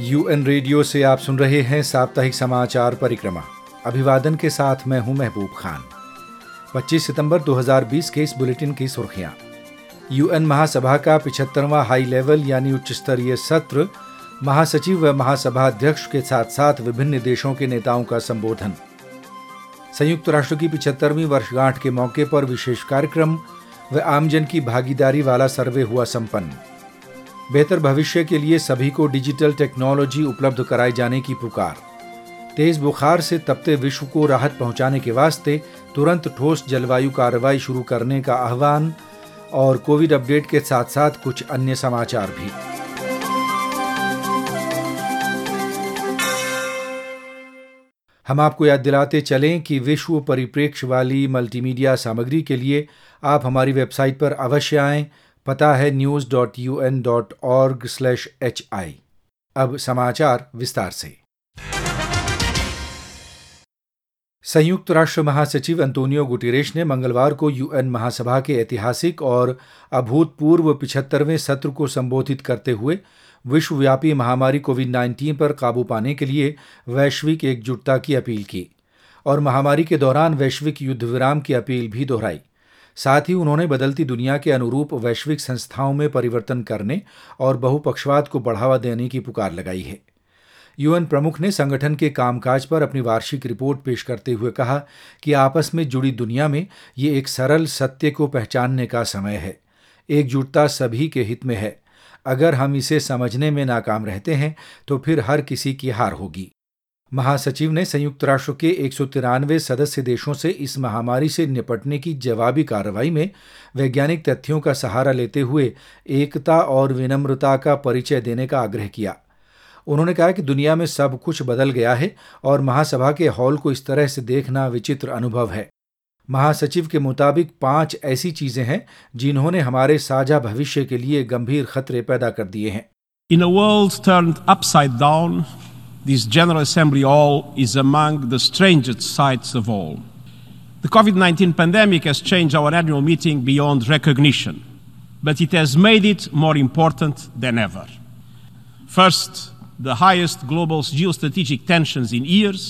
UN radio से आप सुन रहे हैं साप्ताहिक समाचार परिक्रमा। अभिवादन के साथ मैं हूं महबूब खान। 25 सितंबर 2020 के इस बुलेटिन की सुर्खियां। यूएन महासभा का 75वां हाई लेवल यानी उच्च स्तरीय सत्र, महासचिव व महासभा अध्यक्ष के साथ साथ विभिन्न देशों के नेताओं का संबोधन। संयुक्त राष्ट्र की 75वीं वर्षगांठ के मौके पर विशेष कार्यक्रम व आमजन की भागीदारी वाला सर्वे हुआ संपन्न। बेहतर भविष्य के लिए सभी को डिजिटल टेक्नोलॉजी उपलब्ध कराए जाने की पुकार। तेज बुखार से तपते विश्व को राहत पहुंचाने के वास्ते तुरंत ठोस जलवायु कार्रवाई शुरू करने का आह्वान और कोविड अपडेट के साथ साथ कुछ अन्य समाचार भी। हम आपको याद दिलाते चलें कि विश्व परिप्रेक्ष्य वाली मल्टीमीडिया सामग्री के लिए आप हमारी वेबसाइट पर अवश्य आएं। पता है news.un.org/hi। अब समाचार विस्तार से। संयुक्त राष्ट्र महासचिव अंतोनियो गुटेरेश ने मंगलवार को यूएन महासभा के ऐतिहासिक और अभूतपूर्व 75वें सत्र को संबोधित करते हुए विश्वव्यापी महामारी कोविड-19 पर काबू पाने के लिए वैश्विक एकजुटता की अपील की और महामारी के दौरान वैश्विक युद्ध विराम की अपील भी दोहराई। साथ ही उन्होंने बदलती दुनिया के अनुरूप वैश्विक संस्थाओं में परिवर्तन करने और बहुपक्षवाद को बढ़ावा देने की पुकार लगाई है। यूएन प्रमुख ने संगठन के कामकाज पर अपनी वार्षिक रिपोर्ट पेश करते हुए कहा कि आपस में जुड़ी दुनिया में ये एक सरल सत्य को पहचानने का समय है। एकजुटता सभी के हित में है। अगर हम इसे समझने में नाकाम रहते हैं तो फिर हर किसी की हार होगी। महासचिव ने संयुक्त राष्ट्र के 193 सदस्य देशों से इस महामारी से निपटने की जवाबी कार्रवाई में वैज्ञानिक तथ्यों का सहारा लेते हुए एकता और विनम्रता का परिचय देने का आग्रह किया। उन्होंने कहा कि दुनिया में सब कुछ बदल गया है और महासभा के हॉल को इस तरह से देखना विचित्र अनुभव है। महासचिव के मुताबिक 5 ऐसी चीजें हैं जिन्होंने हमारे साझा भविष्य के लिए गंभीर खतरे पैदा कर दिए हैं। In a world turned upside down, this General Assembly Hall is among the strangest sights of all. The COVID-19 pandemic has changed our annual meeting beyond recognition, but it has made it more important than ever. First, the highest global geostrategic tensions in years.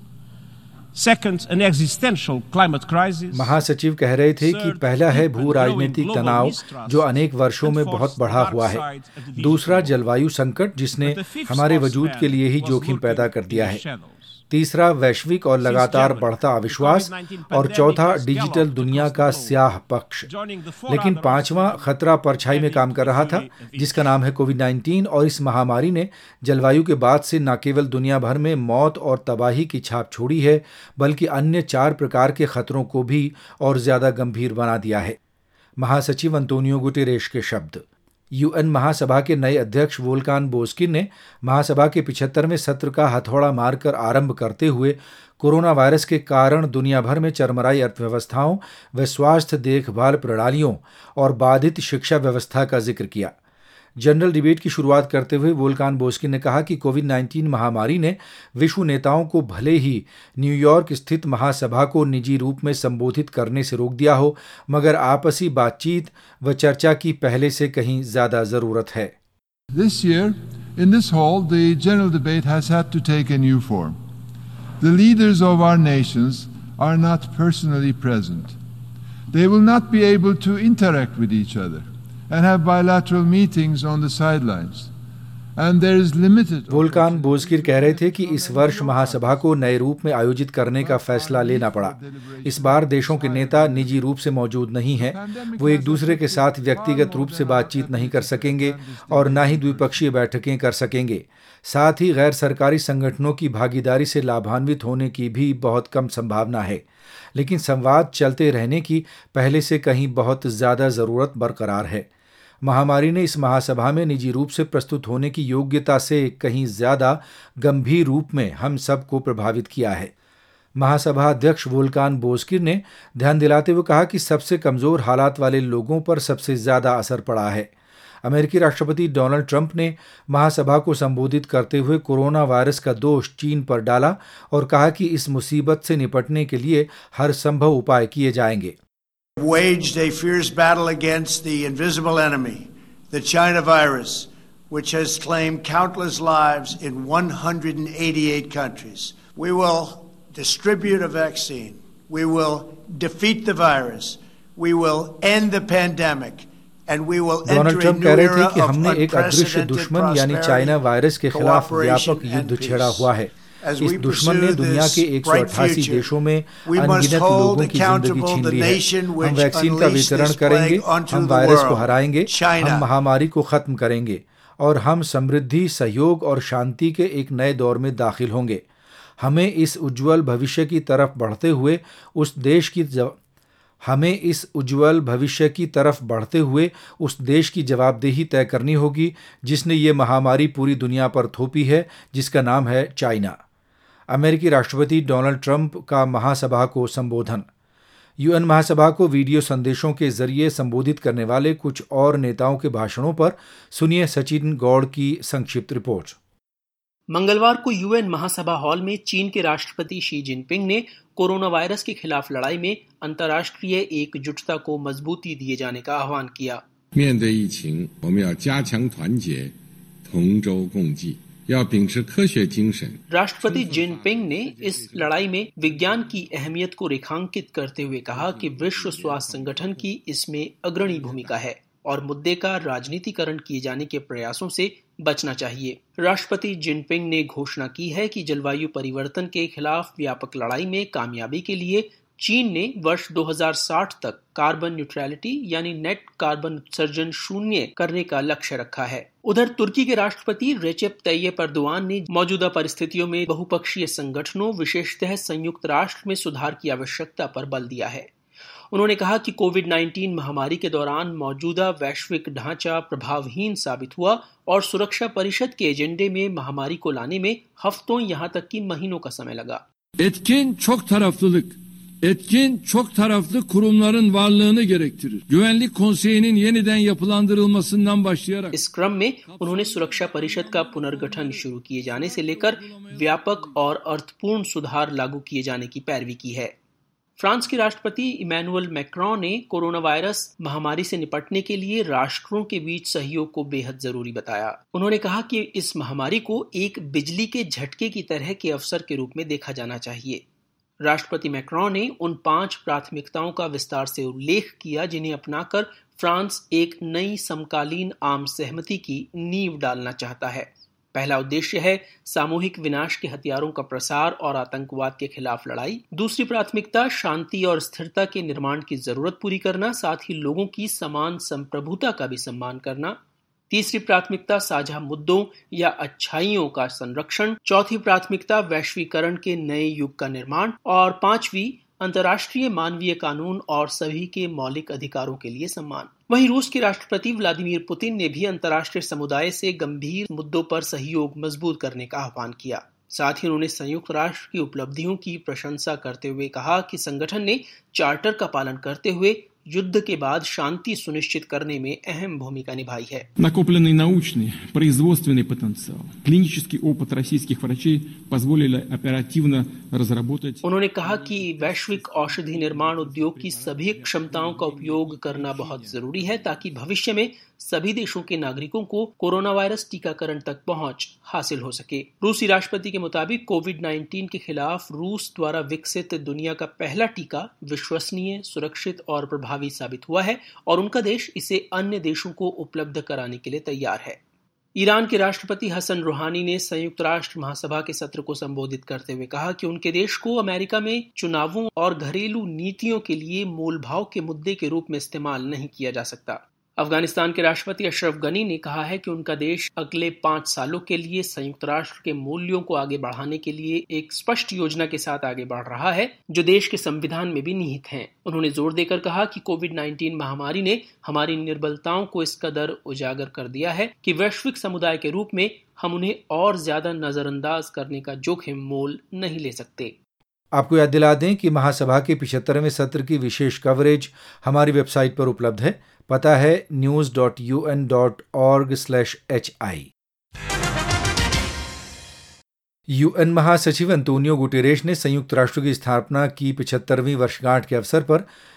Second, an existential climate crisis. महासचिव कह रहे थे कि पहला है भू राजनीतिक तनाव जो अनेक वर्षों में बहुत बढ़ा हुआ है। दूसरा, जलवायु संकट जिसने हमारे वजूद के लिए ही जोखिम पैदा कर दिया है। तीसरा, वैश्विक और लगातार बढ़ता अविश्वास। और चौथा, डिजिटल दुनिया का स्याह पक्ष। लेकिन पांचवा खतरा परछाई में काम कर रहा था जिसका नाम है कोविड-19। और इस महामारी ने जलवायु के बाद से न केवल दुनिया भर में मौत और तबाही की छाप छोड़ी है बल्कि अन्य 4 प्रकार के खतरों को भी और ज्यादा गंभीर बना दिया है। महासचिव अंतोनियो गुटेरेश के शब्द। यूएन महासभा के नए अध्यक्ष वोल्कान बोस्किन ने महासभा के 75वें सत्र का हथौड़ा मारकर आरंभ करते हुए कोरोना वायरस के कारण दुनिया भर में चरमराई अर्थव्यवस्थाओं व स्वास्थ्य देखभाल प्रणालियों और बाधित शिक्षा व्यवस्था का जिक्र किया। जनरल डिबेट की शुरुआत करते हुए वोल्कान बोस्किन ने कहा कि कोविड-19 महामारी ने विश्व नेताओं को भले ही न्यूयॉर्क स्थित महासभा को निजी रूप में संबोधित करने से रोक दिया हो, मगर आपसी बातचीत व चर्चा की पहले से कहीं ज्यादा जरूरत है। This year, in this hall, the general debate has had to take a new form. The leaders of our nations are not personally present. They will not be able to interact with each other and have bilateral meetings on the sidelines. And there is limited. Volkan Bozkir कह रहे थे कि इस वर्ष महासभा को नए रूप में आयोजित करने का फैसला लेना पड़ा। इस बार देशों के नेता निजी रूप से मौजूद नहीं हैं। वो एक दूसरे के साथ व्यक्तिगत रूप से बातचीत नहीं कर सकेंगे और न ही द्विपक्षीय बैठकें कर सकेंगे। साथ ही गैर सरकारी संगठनों की भागीदारी से लाभान्वित होने की भी बहुत कम संभावना है। लेकिन संवाद चलते रहने की पहले से कहीं बहुत ज्यादा जरूरत बरकरार है। महामारी ने इस महासभा में निजी रूप से प्रस्तुत होने की योग्यता से कहीं ज्यादा गंभीर रूप में हम सबको प्रभावित किया है। महासभा अध्यक्ष वोल्कान बोस्किन ने ध्यान दिलाते हुए कहा कि सबसे कमजोर हालात वाले लोगों पर सबसे ज्यादा असर पड़ा है। अमेरिकी राष्ट्रपति डोनाल्ड ट्रंप ने महासभा को संबोधित करते हुए कोरोना वायरस का दोष चीन पर डाला और कहा कि इस मुसीबत से निपटने के लिए हर संभव उपाय किए जाएंगे। Waged a fierce battle against the invisible enemy, the China virus, which has claimed countless lives in 188 countries. We will distribute a vaccine. We will defeat the virus. We will end the pandemic. And we will Donald enter a Trump new कह रहे era थे कि of हमने एक अदृश्य unprecedented दुश्मन यानी China virus के खिलाफ व्यापक युद्ध छेड़ा हुआ है। इस दुश्मन ने दुनिया के 188 देशों में अनगिनत लोगों की जिंदगी छीन ली है। हम वैक्सीन का वितरण करेंगे, हम वायरस को हराएंगे, हम महामारी को खत्म करेंगे और हम समृद्धि, सहयोग और शांति के एक नए दौर में दाखिल होंगे। हमें इस उज्जवल भविष्य की तरफ बढ़ते हुए उस देश की जवाबदेही तय करनी होगी जिसने ये महामारी पूरी दुनिया पर थोपी है, जिसका नाम है चाइना। अमेरिकी राष्ट्रपति डोनाल्ड ट्रंप का महासभा को संबोधन। यूएन महासभा को वीडियो संदेशों के जरिए संबोधित करने वाले कुछ और नेताओं के भाषणों पर सुनिए सचिन गौड़ की संक्षिप्त रिपोर्ट। मंगलवार को यूएन महासभा हॉल में चीन के राष्ट्रपति शी जिनपिंग ने कोरोना वायरस के खिलाफ लड़ाई में अंतर्राष्ट्रीय एकजुटता को मजबूती दिए जाने का आह्वान किया। राष्ट्रपति जिनपिंग ने इस लड़ाई में विज्ञान की अहमियत को रेखांकित करते हुए कहा कि विश्व स्वास्थ्य संगठन की इसमें अग्रणी भूमिका है और मुद्दे का राजनीतिकरण किए जाने के प्रयासों से बचना चाहिए। राष्ट्रपति जिनपिंग ने घोषणा की है कि जलवायु परिवर्तन के खिलाफ व्यापक लड़ाई में कामयाबी के लिए चीन ने वर्ष 2060 तक कार्बन न्यूट्रलिटी यानी नेट कार्बन उत्सर्जन शून्य करने का लक्ष्य रखा है। उधर तुर्की के राष्ट्रपति रेसेप तैय्यिप एर्दोगान ने मौजूदा परिस्थितियों में बहुपक्षीय संगठनों, विशेषतः संयुक्त राष्ट्र में सुधार की आवश्यकता पर बल दिया है। उन्होंने कहा कि कोविड-19 महामारी के दौरान मौजूदा वैश्विक ढांचा प्रभावहीन साबित हुआ और सुरक्षा परिषद के एजेंडे में महामारी को लाने में हफ्तों यहां तक कि महीनों का समय लगा। Etkin, çok taraflı kurumların varlığını gerektirir. Güvenlik Konseyi'nin yeniden yapılandırılmasından başlayarak इस क्रम में उन्होंने सुरक्षा परिषद का पुनर्गठन शुरू किए जाने से लेकर व्यापक और अर्थपूर्ण सुधार लागू किए जाने की पैरवी की है। फ्रांस के राष्ट्रपति इमैनुअल मैक्रों ने कोरोना वायरस महामारी से निपटने के लिए राष्ट्रों के बीच सहयोग को बेहद जरूरी बताया। उन्होंने कहा कि इस महामारी को एक बिजली के झटके की तरह के अवसर के रूप में देखा जाना चाहिए। राष्ट्रपति मैक्रों ने उन 5 प्राथमिकताओं का विस्तार से उल्लेख किया जिन्हें अपनाकर फ्रांस एक नई समकालीन आम सहमति की नींव डालना चाहता है। पहला उद्देश्य है सामूहिक विनाश के हथियारों का प्रसार और आतंकवाद के खिलाफ लड़ाई। दूसरी प्राथमिकता शांति और स्थिरता के निर्माण की जरूरत पूरी करना, साथ ही लोगों की समान संप्रभुता का भी सम्मान करना। तीसरी प्राथमिकता साझा मुद्दों या अच्छाइयों का संरक्षण। चौथी प्राथमिकता वैश्वीकरण के नए युग का निर्माण और 5वीं अंतर्राष्ट्रीय मानवीय कानून और सभी के मौलिक अधिकारों के लिए सम्मान। वहीं रूस के राष्ट्रपति व्लादिमीर पुतिन ने भी अंतर्राष्ट्रीय समुदाय से गंभीर मुद्दों पर सहयोग मजबूत करने का आह्वान किया। साथ ही उन्होंने संयुक्त राष्ट्र की उपलब्धियों की प्रशंसा करते हुए कहा कि संगठन ने चार्टर का पालन करते हुए युद्ध के बाद शांति सुनिश्चित करने में अहम भूमिका निभाई है। Накопленный научный, производственный потенциал, клинический опыт российских врачей позволили оперативно разработать. उन्होंने कहा कि वैश्विक औषधि निर्माण उद्योग की सभी क्षमताओं का उपयोग करना बहुत जरूरी है ताकि भविष्य में सभी देशों के नागरिकों को कोरोना वायरस टीकाकरण तक पहुंच हासिल हो सके। रूसी राष्ट्रपति के मुताबिक कोविड-19 के खिलाफ रूस द्वारा विकसित दुनिया का पहला टीका विश्वसनीय, सुरक्षित और प्रभावी साबित हुआ है और उनका देश इसे अन्य देशों को उपलब्ध कराने के लिए तैयार है। ईरान के राष्ट्रपति हसन रूहानी ने संयुक्त राष्ट्र महासभा के सत्र को संबोधित करते हुए कहा कि उनके देश को अमेरिका में चुनावों और घरेलू नीतियों के लिए मोलभाव के मुद्दे के रूप में इस्तेमाल नहीं किया जा सकता। अफगानिस्तान के राष्ट्रपति अशरफ गनी ने कहा है कि उनका देश अगले 5 सालों के लिए संयुक्त राष्ट्र के मूल्यों को आगे बढ़ाने के लिए एक स्पष्ट योजना के साथ आगे बढ़ रहा है जो देश के संविधान में भी निहित है। उन्होंने जोर देकर कहा कि कोविड-19 महामारी ने हमारी निर्बलताओं को इस कदर उजागर कर दिया है कि वैश्विक समुदाय के रूप में हम उन्हें और ज्यादा नजरअंदाज करने का जोखिम मोल नहीं ले सकते। आपको याद दिला दें कि महासभा के 75वें सत्र की विशेष कवरेज हमारी वेबसाइट पर उपलब्ध है। पता है news.un.org/hi। यूएन महासचिव अंतोनियो गुटेरेश ने संयुक्त राष्ट्र की स्थापना की 75वीं वर्षगांठ के अवसर पर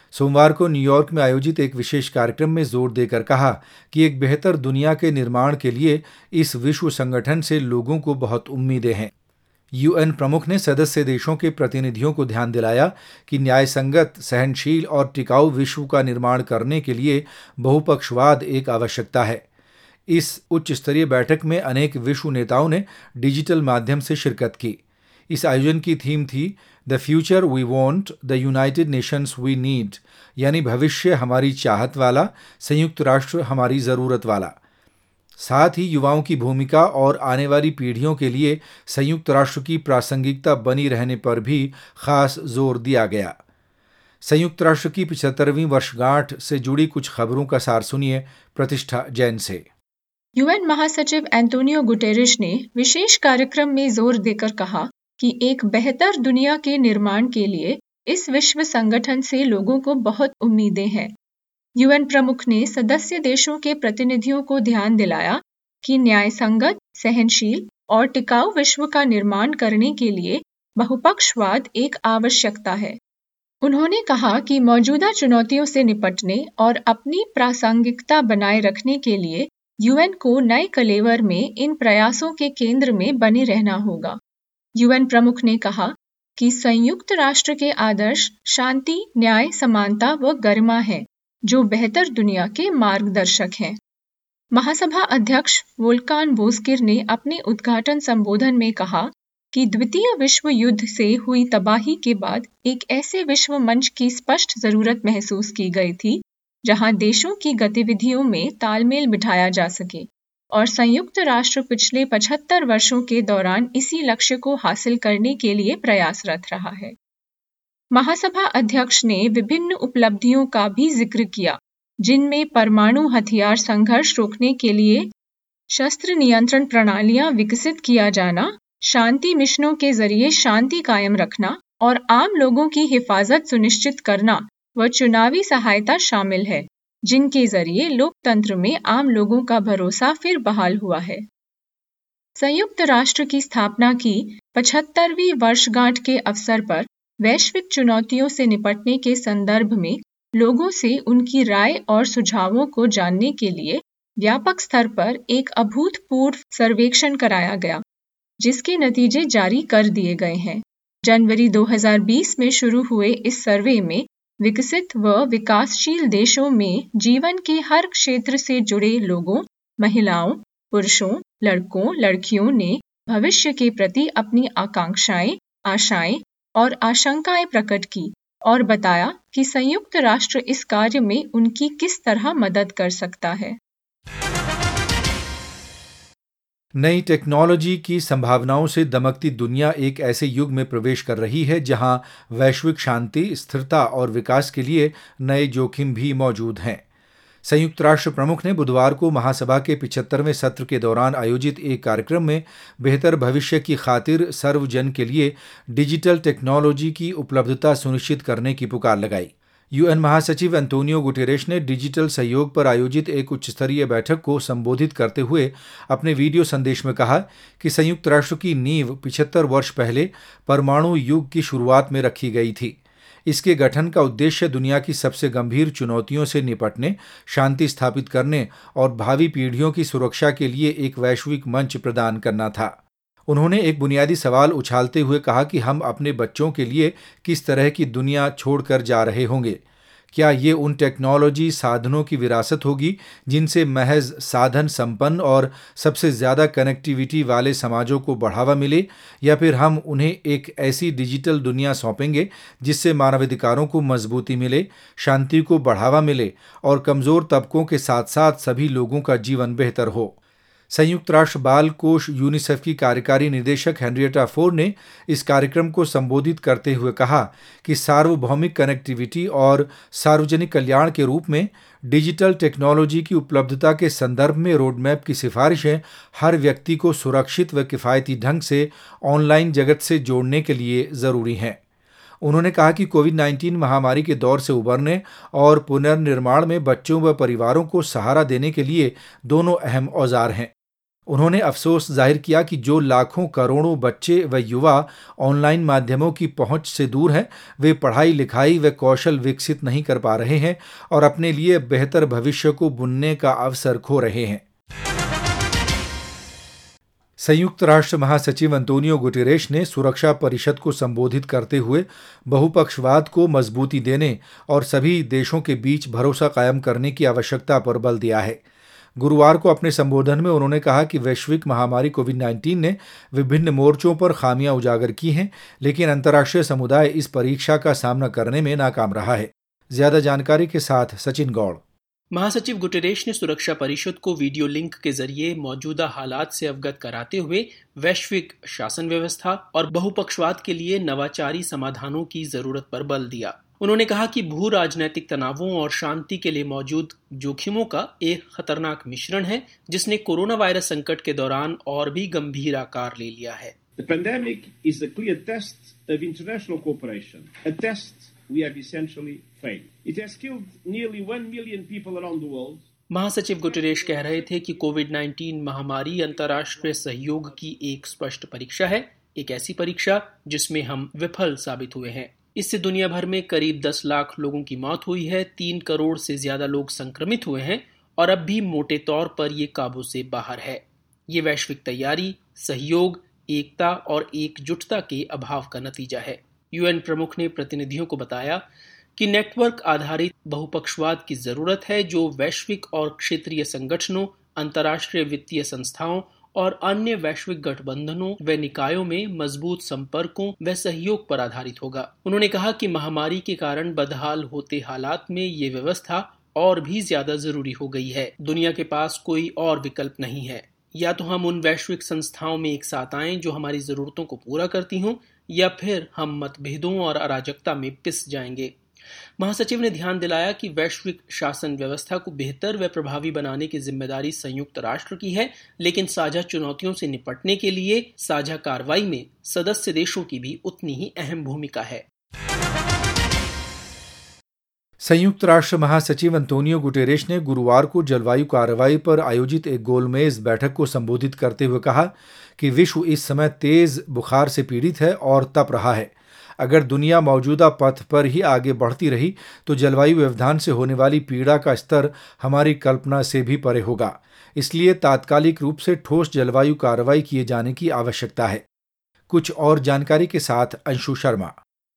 सोमवार को न्यूयॉर्क में आयोजित एक विशेष कार्यक्रम में जोर देकर कहा कि एक बेहतर दुनिया के निर्माण के लिए इस विश्व संगठन से लोगों को बहुत उम्मीदें हैं। यूएन प्रमुख ने सदस्य देशों के प्रतिनिधियों को ध्यान दिलाया कि न्यायसंगत, सहनशील और टिकाऊ विश्व का निर्माण करने के लिए बहुपक्षवाद एक आवश्यकता है। इस उच्च स्तरीय बैठक में अनेक विश्व नेताओं ने डिजिटल माध्यम से शिरकत की। इस आयोजन की थीम थी the future we want, the United Nations we need, यानी भविष्य हमारी चाहत वाला, संयुक्त राष्ट्र हमारी ज़रूरत वाला। साथ ही युवाओं की भूमिका और आने वाली पीढ़ियों के लिए संयुक्त राष्ट्र की प्रासंगिकता बनी रहने पर भी खास जोर दिया गया। संयुक्त राष्ट्र की 75वीं वर्षगांठ से जुड़ी कुछ खबरों का सार सुनिए प्रतिष्ठा जैन से। यूएन महासचिव एंटोनियो गुटेरेश ने विशेष कार्यक्रम में जोर देकर कहा कि एक बेहतर दुनिया के निर्माण के लिए इस विश्व संगठन से लोगों को बहुत उम्मीदें हैं। यूएन प्रमुख ने सदस्य देशों के प्रतिनिधियों को ध्यान दिलाया कि न्यायसंगत, सहनशील और टिकाऊ विश्व का निर्माण करने के लिए बहुपक्षवाद एक आवश्यकता है। उन्होंने कहा कि मौजूदा चुनौतियों से निपटने और अपनी प्रासंगिकता बनाए रखने के लिए यूएन को नए कलेवर में इन प्रयासों के केंद्र में बने रहना होगा। यूएन प्रमुख ने कहा कि संयुक्त राष्ट्र के आदर्श शांति, न्याय, समानता व गरिमा है, जो बेहतर दुनिया के मार्गदर्शक हैं। महासभा अध्यक्ष वोल्कान बोस्किर ने अपने उद्घाटन संबोधन में कहा कि द्वितीय विश्व युद्ध से हुई तबाही के बाद एक ऐसे विश्व मंच की स्पष्ट जरूरत महसूस की गई थी जहां देशों की गतिविधियों में तालमेल बिठाया जा सके, और संयुक्त राष्ट्र पिछले 75 वर्षों के दौरान इसी लक्ष्य को हासिल करने के लिए प्रयासरत रहा है। महासभा अध्यक्ष ने विभिन्न उपलब्धियों का भी जिक्र किया, जिनमें परमाणु हथियार संघर्ष रोकने के लिए शस्त्र नियंत्रण प्रणालियां विकसित किया जाना, शांति मिशनों के जरिए शांति कायम रखना और आम लोगों की हिफाजत सुनिश्चित करना व चुनावी सहायता शामिल है, जिनके जरिए लोकतंत्र में आम लोगों का भरोसा फिर बहाल हुआ है। संयुक्त राष्ट्र की स्थापना की 75वीं वर्षगांठ के अवसर पर वैश्विक चुनौतियों से निपटने के संदर्भ में लोगों से उनकी राय और सुझावों को जानने के लिए व्यापक स्तर पर एक अभूतपूर्व सर्वेक्षण कराया गया, जिसके नतीजे जारी कर दिए गए हैं। जनवरी 2020 में शुरू हुए इस सर्वे में विकसित व विकासशील देशों में जीवन के हर क्षेत्र से जुड़े लोगों, महिलाओं, पुरुषों, लड़कों, लड़कियों ने भविष्य के प्रति अपनी आकांक्षाएं, आशाएं और आशंकाएं प्रकट की और बताया कि संयुक्त राष्ट्र इस कार्य में उनकी किस तरह मदद कर सकता है। नई टेक्नोलॉजी की संभावनाओं से दमकती दुनिया एक ऐसे युग में प्रवेश कर रही है जहां वैश्विक शांति, स्थिरता और विकास के लिए नए जोखिम भी मौजूद हैं। संयुक्त राष्ट्र प्रमुख ने बुधवार को महासभा के 75वें सत्र के दौरान आयोजित एक कार्यक्रम में बेहतर भविष्य की खातिर सर्वजन के लिए डिजिटल टेक्नोलॉजी की उपलब्धता सुनिश्चित करने की पुकार लगाई। यूएन महासचिव एंटोनियो गुटेरेश ने डिजिटल सहयोग पर आयोजित एक उच्च स्तरीय बैठक को संबोधित करते हुए अपने वीडियो संदेश में कहा कि संयुक्त राष्ट्र की नींव 75 वर्ष पहले परमाणु युग की शुरुआत में रखी गई थी। इसके गठन का उद्देश्य दुनिया की सबसे गंभीर चुनौतियों से निपटने, शांति स्थापित करने और भावी पीढ़ियों की सुरक्षा के लिए एक वैश्विक मंच प्रदान करना था। उन्होंने एक बुनियादी सवाल उछालते हुए कहा कि हम अपने बच्चों के लिए किस तरह की दुनिया छोड़कर जा रहे होंगे। क्या ये उन टेक्नोलॉजी साधनों की विरासत होगी जिनसे महज साधन संपन्न और सबसे ज़्यादा कनेक्टिविटी वाले समाजों को बढ़ावा मिले, या फिर हम उन्हें एक ऐसी डिजिटल दुनिया सौंपेंगे जिससे मानवाधिकारों को मजबूती मिले, शांति को बढ़ावा मिले और कमज़ोर तबकों के साथ साथ सभी लोगों का जीवन बेहतर हो। संयुक्त राष्ट्र बाल कोष यूनिसेफ की कार्यकारी निदेशक हेनरिएटा फोर ने इस कार्यक्रम को संबोधित करते हुए कहा कि सार्वभौमिक कनेक्टिविटी और सार्वजनिक कल्याण के रूप में डिजिटल टेक्नोलॉजी की उपलब्धता के संदर्भ में रोडमैप की सिफारिशें हर व्यक्ति को सुरक्षित व किफ़ायती ढंग से ऑनलाइन जगत से जोड़ने के लिए ज़रूरी हैं। उन्होंने कहा कि कोविड-19 महामारी के दौर से उबरने और पुनर्निर्माण में बच्चों व परिवारों को सहारा देने के लिए दोनों अहम औजार हैं। उन्होंने अफसोस जाहिर किया कि जो लाखों करोड़ों बच्चे व युवा ऑनलाइन माध्यमों की पहुंच से दूर हैं, वे पढ़ाई लिखाई व कौशल विकसित नहीं कर पा रहे हैं और अपने लिए बेहतर भविष्य को बुनने का अवसर खो रहे हैं। संयुक्त राष्ट्र महासचिव अंतोनियो गुटेरेश ने सुरक्षा परिषद को संबोधित करते हुए बहुपक्षवाद को मजबूती देने और सभी देशों के बीच भरोसा कायम करने की आवश्यकता पर बल दिया है। गुरुवार को अपने संबोधन में उन्होंने कहा कि वैश्विक महामारी कोविड-19 ने विभिन्न मोर्चों पर खामियां उजागर की हैं, लेकिन अंतर्राष्ट्रीय समुदाय इस परीक्षा का सामना करने में नाकाम रहा है। ज्यादा जानकारी के साथ सचिन गौड़। महासचिव गुटेरेश ने सुरक्षा परिषद को वीडियो लिंक के जरिए मौजूदा हालात से अवगत कराते हुए वैश्विक शासन व्यवस्था और बहुपक्षवाद के लिए नवाचारी समाधानों की जरूरत पर बल दिया। उन्होंने कहा कि भू राजनैतिक तनावों और शांति के लिए मौजूद जोखिमों का एक खतरनाक मिश्रण है, जिसने कोरोना वायरस संकट के दौरान और भी गंभीर आकार ले लिया है। The pandemic is a clear test of international cooperation, a test we have essentially failed. It has killed nearly 1 million people around the world. महासचिव गुटेरेश कह रहे थे कि कोविड-19 महामारी अंतर्राष्ट्रीय सहयोग की एक स्पष्ट परीक्षा है, एक ऐसी परीक्षा जिसमें हम विफल साबित हुए हैं। इससे दुनिया भर में करीब 10 लाख लोगों की मौत हुई है, 3 करोड़ से ज्यादा लोग संक्रमित हुए हैं और अब भी मोटे तौर पर ये काबू से बाहर है। ये वैश्विक तैयारी, सहयोग, एकता और एकजुटता के अभाव का नतीजा है। यूएन प्रमुख ने प्रतिनिधियों को बताया कि नेटवर्क आधारित बहुपक्षवाद की जरूरत है, जो वैश्विक और क्षेत्रीय संगठनों, अंतर्राष्ट्रीय वित्तीय संस्थाओं और अन्य वैश्विक गठबंधनों व निकायों में मजबूत संपर्कों व सहयोग पर आधारित होगा। उन्होंने कहा कि महामारी के कारण बदहाल होते हालात में ये व्यवस्था और भी ज्यादा जरूरी हो गई है। दुनिया के पास कोई और विकल्प नहीं है। या तो हम उन वैश्विक संस्थाओं में एक साथ आएं जो हमारी जरूरतों को पूरा करती हों, या फिर हम मतभेदों और अराजकता में पिस जाएंगे। महासचिव ने ध्यान दिलाया कि वैश्विक शासन व्यवस्था को बेहतर व प्रभावी बनाने की जिम्मेदारी संयुक्त राष्ट्र की है, लेकिन साझा चुनौतियों से निपटने के लिए साझा कार्रवाई में सदस्य देशों की भी उतनी ही अहम भूमिका है। संयुक्त राष्ट्र महासचिव अंतोनियो गुटेरेश ने गुरुवार को जलवायु कार्रवाई पर आयोजित एक गोलमेज बैठक को संबोधित करते हुए कहा कि विश्व इस समय तेज बुखार से पीड़ित है और तप रहा है। अगर दुनिया मौजूदा पथ पर ही आगे बढ़ती रही तो जलवायु व्यवधान से होने वाली पीड़ा का स्तर हमारी कल्पना से भी परे होगा। इसलिए तात्कालिक रूप से ठोस जलवायु कार्रवाई किए जाने की आवश्यकता है। कुछ और जानकारी के साथ अंशु शर्मा।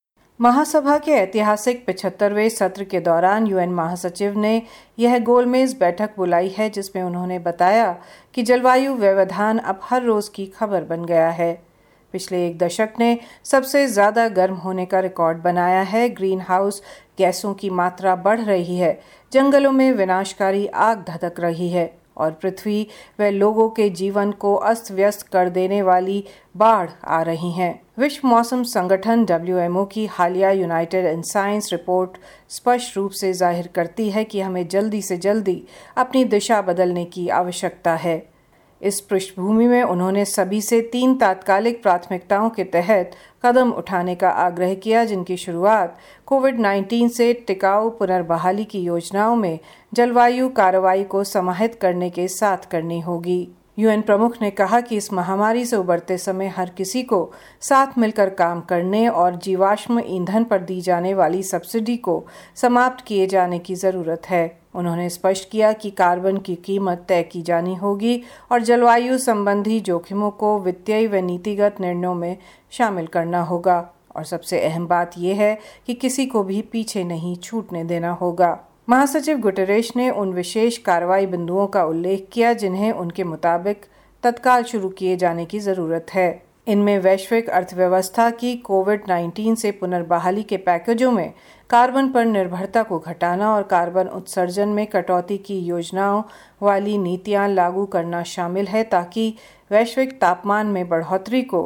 महासभा के ऐतिहासिक 75वें सत्र के दौरान यूएन महासचिव ने यह गोलमेज बैठक बुलाई है, जिसमें उन्होंने बताया कि जलवायु व्यवधान अब हर रोज की खबर बन गया है। पिछले एक दशक ने सबसे ज्यादा गर्म होने का रिकॉर्ड बनाया है। ग्रीन हाउस गैसों की मात्रा बढ़ रही है, जंगलों में विनाशकारी आग धधक रही है और पृथ्वी व लोगों के जीवन को अस्त व्यस्त कर देने वाली बाढ़ आ रही हैं। विश्व मौसम संगठन WMO की हालिया यूनाइटेड इन साइंस रिपोर्ट स्पष्ट रूप से जाहिर करती है कि हमें जल्दी से जल्दी अपनी दिशा बदलने की आवश्यकता है। इस पृष्ठभूमि में उन्होंने सभी से 3 तात्कालिक प्राथमिकताओं के तहत कदम उठाने का आग्रह किया, जिनकी शुरुआत कोविड-19 से टिकाऊ पुनर्बहाली की योजनाओं में जलवायु कार्रवाई को समाहित करने के साथ करनी होगी। यूएन प्रमुख ने कहा कि इस महामारी से उबरते समय हर किसी को साथ मिलकर काम करने और जीवाश्म ईंधन पर दी जाने वाली सब्सिडी को समाप्त किए जाने की जरूरत है। उन्होंने स्पष्ट किया कि कार्बन की कीमत तय की जानी होगी और जलवायु संबंधी जोखिमों को वित्तीय व नीतिगत निर्णयों में शामिल करना होगा और सबसे अहम बात यह है कि किसी को भी पीछे नहीं छूटने देना होगा। महासचिव गुटेरेश ने उन विशेष कार्रवाई बिंदुओं का उल्लेख किया जिन्हें उनके मुताबिक तत्काल शुरू किए जाने की जरूरत है। इनमें वैश्विक अर्थव्यवस्था की कोविड-19 से पुनर्बहाली के पैकेजों में कार्बन पर निर्भरता को घटाना और कार्बन उत्सर्जन में कटौती की योजनाओं वाली नीतियां लागू करना शामिल है, ताकि वैश्विक तापमान में बढ़ोतरी को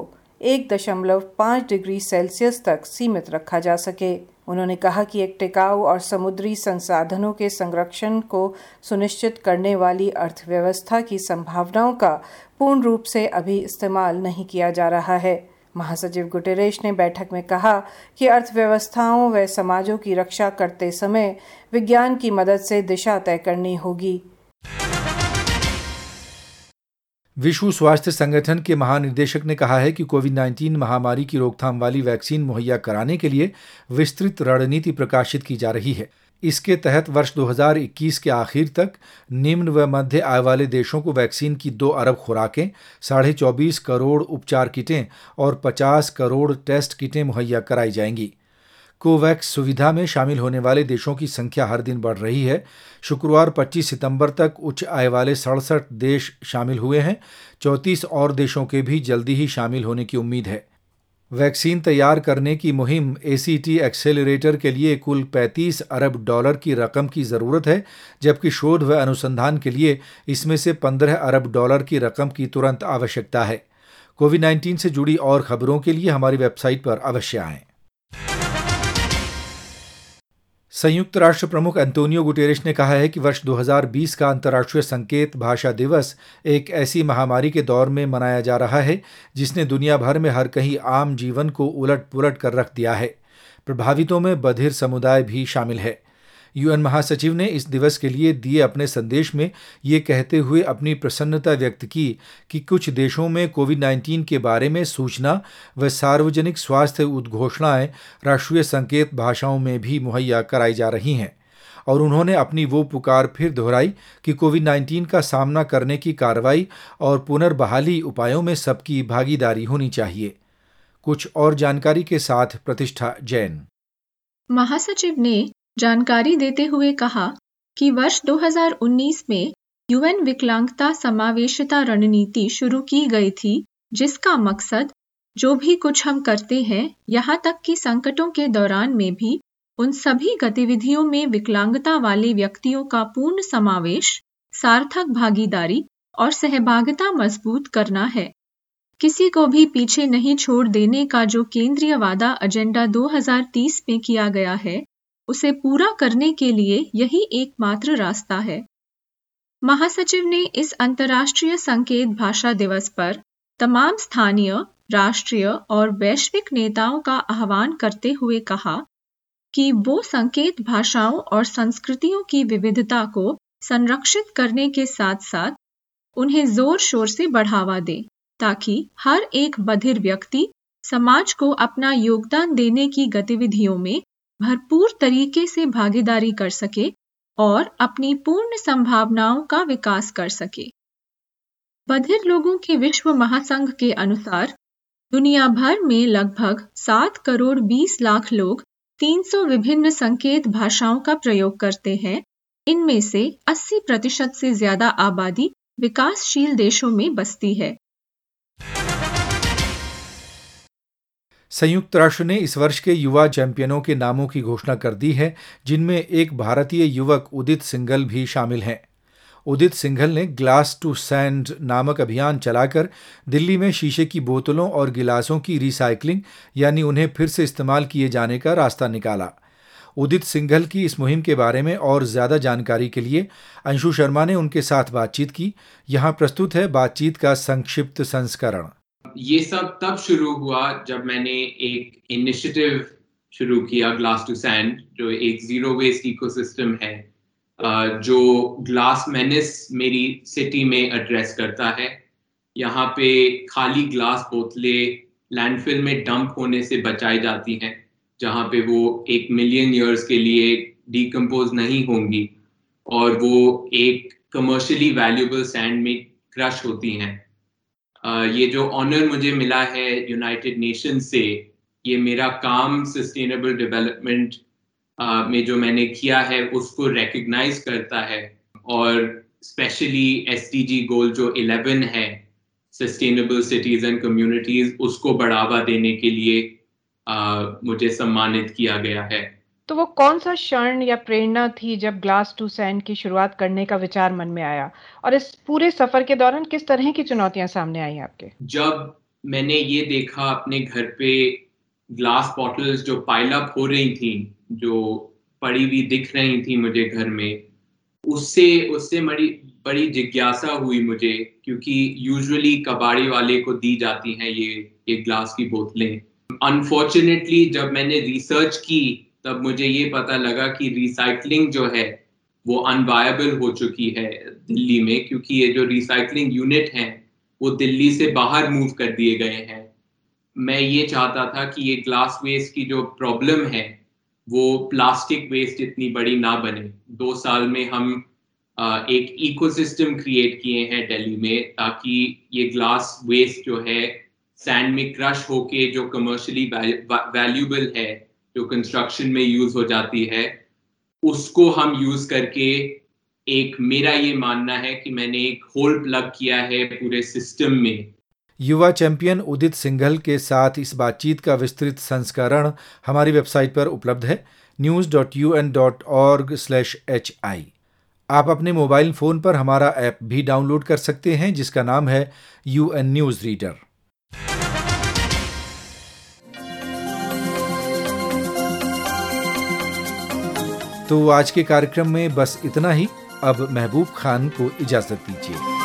1.5 डिग्री सेल्सियस तक सीमित रखा जा सके। उन्होंने कहा कि एक टिकाऊ और समुद्री संसाधनों के संरक्षण को सुनिश्चित करने वाली अर्थव्यवस्था की संभावनाओं का पूर्ण रूप से अभी इस्तेमाल नहीं किया जा रहा है। महासचिव गुटेरेश ने बैठक में कहा कि अर्थव्यवस्थाओं व समाजों की रक्षा करते समय विज्ञान की मदद से दिशा तय करनी होगी। विश्व स्वास्थ्य संगठन के महानिदेशक ने कहा है कि कोविड-19 महामारी की रोकथाम वाली वैक्सीन मुहैया कराने के लिए विस्तृत रणनीति प्रकाशित की जा रही है। इसके तहत वर्ष 2021 के आखिर तक निम्न व मध्य आय वाले देशों को वैक्सीन की 2 अरब खुराकें, 24.5 करोड़ उपचार किटें और 50 करोड़ टेस्ट किटें मुहैया कराई जाएंगी। कोवैक्स सुविधा में शामिल होने वाले देशों की संख्या हर दिन बढ़ रही है। शुक्रवार 25 सितंबर तक उच्च आय वाले 67 देश शामिल हुए हैं। 34 और देशों के भी जल्दी ही शामिल होने की उम्मीद है। वैक्सीन तैयार करने की मुहिम ACT एक्सेलरेटर के लिए कुल 35 अरब डॉलर की रकम की ज़रूरत है, जबकि शोध व अनुसंधान के लिए इसमें से 15 अरब डॉलर की रकम की तुरंत आवश्यकता है। कोविड-19 से जुड़ी और खबरों के लिए हमारी वेबसाइट पर अवश्य आएं। संयुक्त राष्ट्र प्रमुख एंटोनियो गुटेरेश ने कहा है कि वर्ष 2020 का अंतर्राष्ट्रीय संकेत भाषा दिवस एक ऐसी महामारी के दौर में मनाया जा रहा है जिसने दुनिया भर में हर कहीं आम जीवन को उलट पुलट कर रख दिया है। प्रभावितों में बधिर समुदाय भी शामिल है। UN महासचिव ने इस दिवस के लिए दिए अपने संदेश में ये कहते हुए अपनी प्रसन्नता व्यक्त की कि कुछ देशों में कोविड-19 के बारे में सूचना व सार्वजनिक स्वास्थ्य उद्घोषणाएं राष्ट्रीय संकेत भाषाओं में भी मुहैया कराई जा रही हैं, और उन्होंने अपनी वो पुकार फिर दोहराई कि कोविड-19 का सामना करने की कार्रवाई और पुनर्बहाली उपायों में सबकी भागीदारी होनी चाहिए। कुछ और जानकारी के साथ प्रतिष्ठा जैन। महासचिव ने जानकारी देते हुए कहा कि वर्ष 2019 में UN विकलांगता समावेशिता रणनीति शुरू की गई थी, जिसका मकसद जो भी कुछ हम करते हैं, यहाँ तक कि संकटों के दौरान में भी उन सभी गतिविधियों में विकलांगता वाले व्यक्तियों का पूर्ण समावेश, सार्थक भागीदारी और सहभागिता मजबूत करना है। किसी को भी पीछे नहीं छोड़ देने का जो केंद्रीय वादा एजेंडा 2030 में किया गया है, उसे पूरा करने के लिए यही एकमात्र रास्ता है। महासचिव ने इस अंतर्राष्ट्रीय संकेत भाषा दिवस पर तमाम स्थानीय, राष्ट्रीय और वैश्विक नेताओं का आह्वान करते हुए कहा कि वो संकेत भाषाओं और संस्कृतियों की विविधता को संरक्षित करने के साथ साथ उन्हें जोर शोर से बढ़ावा दें, ताकि हर एक बधिर व्यक्ति समाज को अपना योगदान देने की गतिविधियों में भरपूर तरीके से भागीदारी कर सके और अपनी पूर्ण संभावनाओं का विकास कर सके। बधिर लोगों के विश्व महासंघ के अनुसार दुनिया भर में लगभग 7 करोड़ 20 लाख लोग 300 विभिन्न संकेत भाषाओं का प्रयोग करते हैं। इनमें से 80% से ज्यादा आबादी विकासशील देशों में बसती है। संयुक्त राष्ट्र ने इस वर्ष के युवा चैंपियनों के नामों की घोषणा कर दी है, जिनमें एक भारतीय युवक उदित सिंघल भी शामिल हैं। उदित सिंघल ने ग्लास टू सैंड नामक अभियान चलाकर दिल्ली में शीशे की बोतलों और गिलासों की रिसाइकलिंग यानी उन्हें फिर से इस्तेमाल किए जाने का रास्ता निकाला। उदित सिंघल की इस मुहिम के बारे में और ज़्यादा जानकारी के लिए अंशु शर्मा ने उनके साथ बातचीत की। यहाँ प्रस्तुत है बातचीत का संक्षिप्त संस्करण। ये सब तब शुरू हुआ जब मैंने एक इनिशिएटिव शुरू किया, ग्लास टू सैंड, जो एक जीरो वेस्ट इकोसिस्टम है, जो ग्लास मेनेस मेरी सिटी में एड्रेस करता है। यहाँ पे खाली ग्लास बोतलें लैंडफिल में डंप होने से बचाई जाती हैं, जहाँ पे वो 1 मिलियन ईयर्स के लिए डिकम्पोज नहीं होंगी और वो एक कमर्शियली वैल्यूएबल सैंड में क्रश होती हैं। ये जो ऑनर मुझे मिला है यूनाइटेड नेशन से, ये मेरा काम सस्टेनेबल डेवलपमेंट में जो मैंने किया है उसको रिकॉग्नाइज करता है, और स्पेशली SDG गोल जो 11 है, सस्टेनेबल सिटीज एंड कम्युनिटीज, उसको बढ़ावा देने के लिए मुझे सम्मानित किया गया है। तो वो कौन सा क्षण या प्रेरणा थी जब ग्लास टू सैंड की शुरुआत करने का विचार मन में आया, और इस पूरे सफर के दौरान किस तरह की चुनौतियां सामने आई आपके? जब मैंने ये देखा अपने घर पे ग्लास बॉटल्स जो पाइल अप हो रही थी, जो पड़ी हुई दिख रही थी मुझे घर में, उससे बड़ी जिज्ञासा हुई मुझे, क्योंकि यूजुअली कबाड़ी वाले को दी जाती हैं ये ग्लास की बोतलें। अनफॉर्चुनेटली जब मैंने रिसर्च की तब मुझे ये पता लगा कि रिसाइकलिंग जो है वो अनवायबल हो चुकी है दिल्ली में, क्योंकि ये जो रिसाइकलिंग यूनिट हैं वो दिल्ली से बाहर मूव कर दिए गए हैं। मैं ये चाहता था कि ये ग्लास वेस्ट की जो प्रॉब्लम है वो प्लास्टिक वेस्ट इतनी बड़ी ना बने। 2 साल में हम एक इकोसिस्टम क्रिएट किए हैं दिल्ली में, ताकि ये ग्लास वेस्ट जो है सैंड में क्रश होके जो कमर्शियली वैल्यूएबल है, जो कंस्ट्रक्शन में यूज हो जाती है, उसको हम यूज करके मेरा ये मानना है कि मैंने एक होल प्लग किया है पूरे सिस्टम में। युवा चैंपियन उदित सिंघल के साथ इस बातचीत का विस्तृत संस्करण हमारी वेबसाइट पर उपलब्ध है news.un.org/hi। आप अपने मोबाइल फोन पर हमारा ऐप भी डाउनलोड कर सकते हैं जिसका नाम है UN न्यूज रीडर। तो आज के कार्यक्रम में बस इतना ही। अब महबूब खान को इजाजत दीजिए।